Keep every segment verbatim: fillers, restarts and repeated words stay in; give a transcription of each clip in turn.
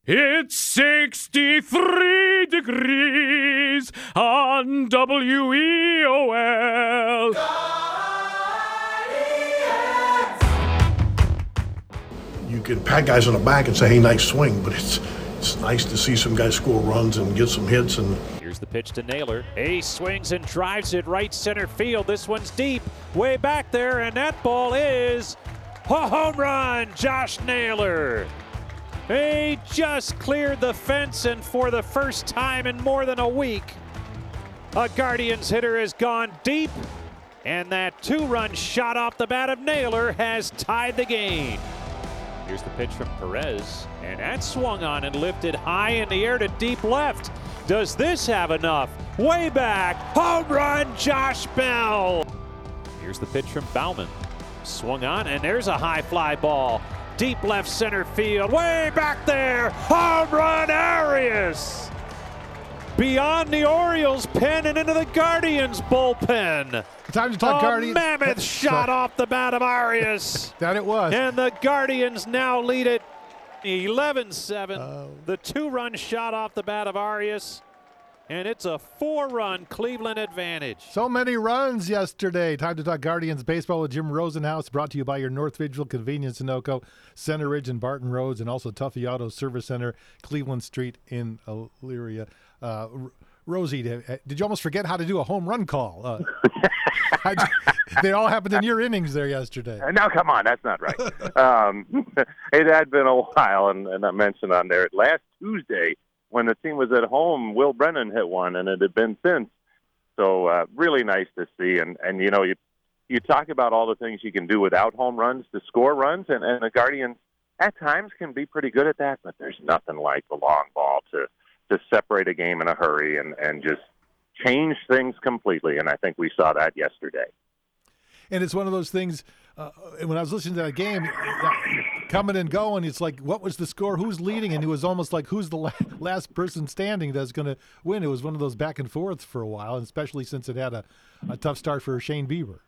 It's sixty-three degrees on W E O L. You could pat guys on the back and say, hey, nice swing, but it's it's nice to see some guys score runs and get some hits. And here's the pitch to Naylor. He swings and drives it right center field. This one's deep, way back there, and that ball is a home run, Josh Naylor. He just cleared the fence, and for the first time in more than a week, a Guardians hitter has gone deep, and that two-run shot off the bat of Naylor has tied the game. Here's the pitch from Perez, and that swung on and lifted high in the air to deep left. Does this have enough? Way back, home run, Josh Bell. Here's the pitch from Baumann. Swung on, and there's a high fly ball. Deep left center field, way back there, home run, Arias. Beyond the Orioles' pen and into the Guardians' bullpen. Time to talk a Guardians. mammoth shot off the bat of Arias. That it was. And the Guardians now lead it eleven seven. Oh. The two-run shot off the bat of Arias. And it's a four-run Cleveland advantage. So many runs yesterday. Time to talk Guardians baseball with Jim Rosenhaus, brought to you by your North Ridgeville Convenience Sunoco, Center Ridge and Barton Roads, and also Tuffy Auto Service Center, Cleveland Street in Elyria. Uh, Rosie, did you almost forget how to do a home run call? Uh, I, they all happened in your innings there yesterday. Now, come on, that's not right. um, it had been a while, and, and I mentioned on there last Tuesday when the team was at home, Will Brennan hit one, and it had been since. So uh, really nice to see. And, and you know, you you talk about all the things you can do without home runs to score runs, and, and the Guardians at times can be pretty good at that, but there's nothing like the long ball to to separate a game in a hurry and, and just change things completely. And I think we saw that yesterday. And it's one of those things, uh, when I was listening to that game, uh, coming and going, it's like, what was the score? Who's leading? And it was almost like, who's the la- last person standing that's going to win? It was one of those back and forths for a while, and especially since it had a, a tough start for Shane Bieber.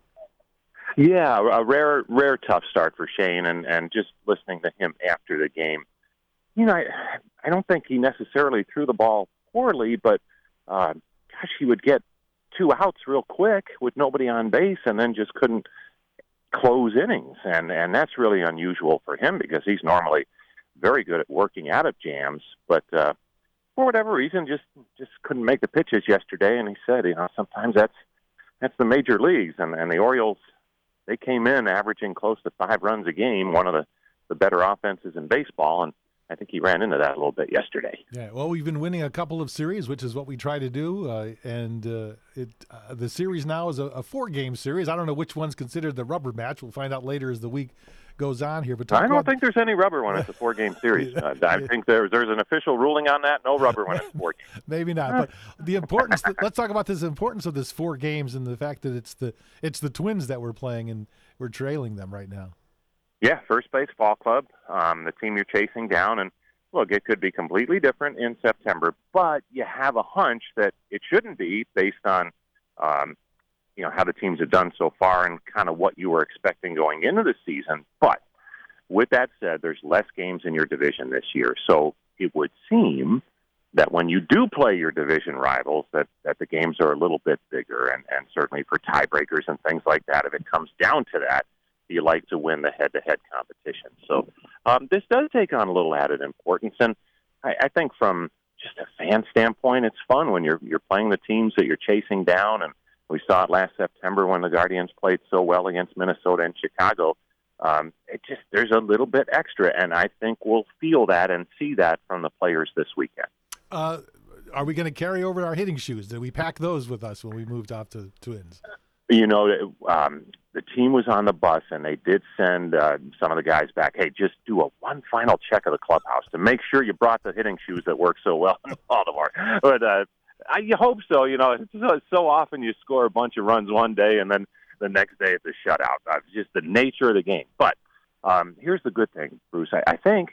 Yeah, a rare, rare tough start for Shane, and, and just listening to him after the game, you know, I, I don't think he necessarily threw the ball poorly, but uh, gosh, he would get two outs real quick with nobody on base and then just couldn't close innings. And, and that's really unusual for him because he's normally very good at working out of jams. But uh, for whatever reason, just just couldn't make the pitches yesterday. And he said, you know, sometimes that's that's the major leagues. And, and the Orioles, they came in averaging close to five runs a game, one of the, the better offenses in baseball. And I think he ran into that a little bit yesterday. Yeah, well, we've been winning a couple of series, which is what we try to do, uh, and uh, it uh, the series now is a, a four-game series. I don't know which one's considered the rubber match. We'll find out later as the week goes on here. But I don't about... think there's any rubber when it's a four-game series. Uh, I think there, there's an official ruling on that. No rubber when it's four games. Maybe not, but the importance. Let's talk about this importance of this four games and the fact that it's the it's the Twins that we're playing and we're trailing them right now. Yeah, first base ball club, um, the team you're chasing down. And look, it could be completely different in September, but you have a hunch that it shouldn't be based on, um, you know, how the teams have done so far and kind of what you were expecting going into the season. But with that said, there's less games in your division this year. So it would seem that when you do play your division rivals, that, that the games are a little bit bigger, and, and certainly for tiebreakers and things like that, if it comes down to that, you like to win the head-to-head competition. So um, this does take on a little added importance, and I, I think from just a fan standpoint, it's fun when you're you're playing the teams that you're chasing down, and we saw it last September when the Guardians played so well against Minnesota and Chicago. Um, it just there's a little bit extra, and I think we'll feel that and see that from the players this weekend. Uh, are we going to carry over our hitting shoes? Did we pack those with us when we moved off to Twins? You know, um, the team was on the bus, and they did send uh, some of the guys back, hey, just do a one final check of the clubhouse to make sure you brought the hitting shoes that work so well in Baltimore. But uh, I you hope so. You know, it's so, so often you score a bunch of runs one day, and then the next day it's a shutout. Uh, it's just the nature of the game. But um, here's the good thing, Bruce. I, I think,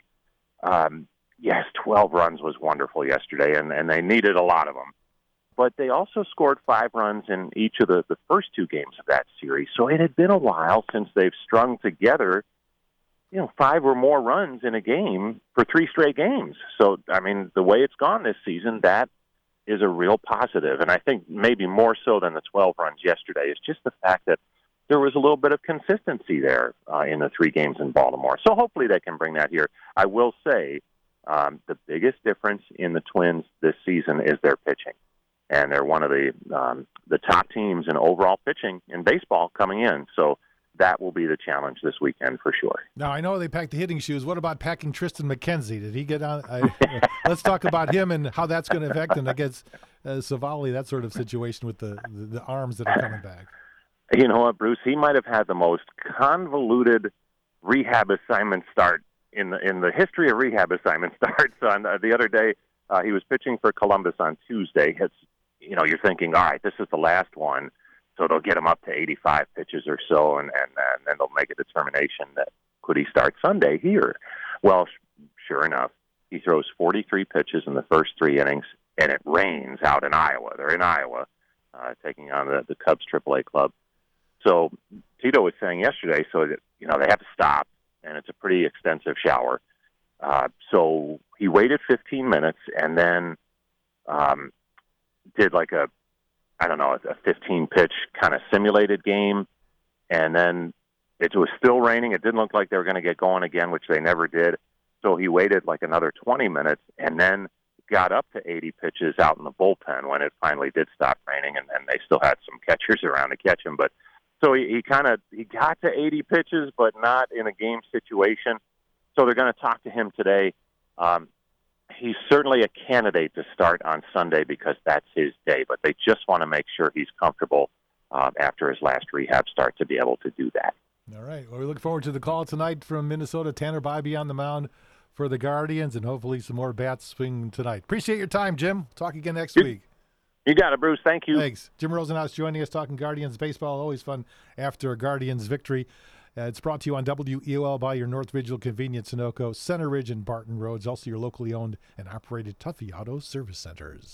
um, yes, twelve runs was wonderful yesterday, and, and they needed a lot of them. But they also scored five runs in each of the, the first two games of that series. So it had been a while since they've strung together you know, five or more runs in a game for three straight games. So, I mean, the way it's gone this season, that is a real positive. And I think maybe more so than the twelve runs yesterday is just the fact that there was a little bit of consistency there uh, in the three games in Baltimore. So hopefully they can bring that here. I will say um, the biggest difference in the Twins this season is their pitching. And they're one of the um, the top teams in overall pitching in baseball coming in. So that will be the challenge this weekend for sure. Now, I know they packed the hitting shoes. What about packing Tristan McKenzie? Did he get on? I, let's talk about him and how that's going to affect him against uh, Savali, that sort of situation with the, the, the arms that are coming back. You know what, Bruce? He might have had the most convoluted rehab assignment start in the, in the history of rehab assignment starts. On uh, the other day, uh, he was pitching for Columbus on Tuesday. It's, you know, you're thinking, all right, this is the last one. So they'll get him up to eighty-five pitches or so, and, and, and then they'll make a determination that could he start Sunday here. Well, sh- sure enough, he throws forty-three pitches in the first three innings, and it rains out in Iowa. They're in Iowa, uh, taking on the, the Cubs triple A club. So Tito was saying yesterday, so that, you know, they have to stop, and it's a pretty extensive shower. Uh, so he waited fifteen minutes and then um, did like a I don't know, a fifteen-pitch kind of simulated game, and then it was still raining. It didn't look like they were going to get going again, which they never did. So he waited like another twenty minutes and then got up to eighty pitches out in the bullpen when it finally did stop raining, and then they still had some catchers around to catch him. But so he, he kind of he got to eighty pitches, but not in a game situation. So they're going to talk to him today. Um, He's certainly a candidate to start on Sunday because that's his day, but they just want to make sure he's comfortable um, after his last rehab start to be able to do that. All right. Well, we look forward to the call tonight from Minnesota. Tanner Bybee on the mound for the Guardians, and hopefully some more bats swing tonight. Appreciate your time, Jim. Talk again next you, week. You got it, Bruce. Thank you. Thanks. Jim Rosenhaus joining us, talking Guardians baseball. Always fun after a Guardians victory. Uh, it's brought to you on W E O L by your North Vigil Convenience, Sunoco, Center Ridge, and Barton Roads. Also your locally owned and operated Tuffy Auto Service Centers.